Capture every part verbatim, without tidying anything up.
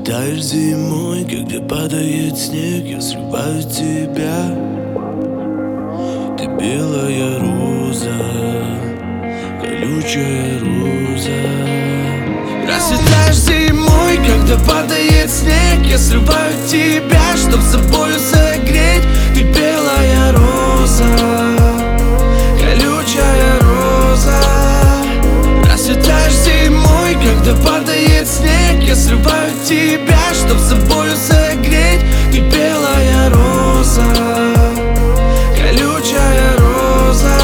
Расцветаешь зимой, когда падает снег, я срываю тебя. Ты белая роза, колючая роза. Расцветаешь зимой, когда падает снег, я срываю тебя, чтоб с собою согреть. Ты белая роза, колючая роза. Расцветаешь зимой, когда падает снег, я срываю тебя, чтоб с собою согреть. Ты белая роза, колючая роза.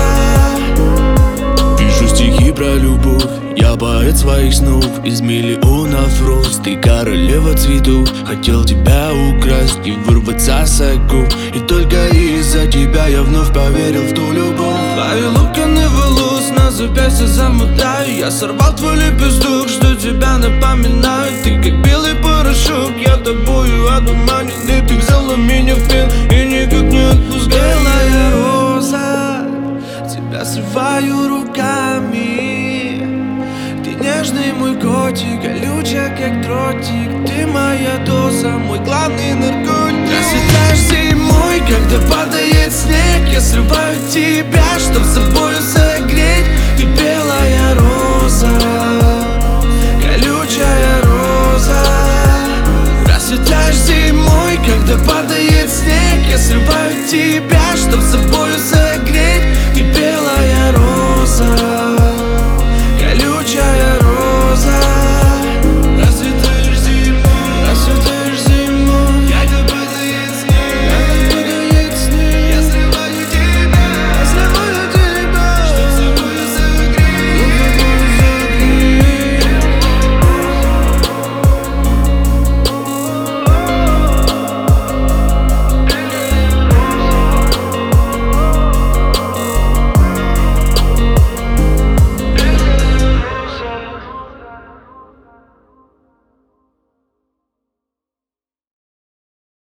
Пишу стихи про любовь, я поэт своих снов. Из миллионов роз ты королева цветов. Хотел тебя украсть и вырваться с оков, и только из-за тебя я вновь поверил в ту любовь. Твои локоны волос на запястье замотаю. Я сорвал твой лепесток, что тебя напоминаю. Ты как белый порошок, я тобою одурманен. И ты взяла меня в плен и никак не отпускай. Белая роза, тебя срываю руками. Ты нежный мой котик, колючая как дротик. Ты моя доза, мой главный наркотик. Расцветаешь зимой, когда падает снег, я срываю тебя, чтоб с собою согреть. Ты белая роза, колючая роза. Расцветаешь зимой, когда падает снег, я срываю тебя,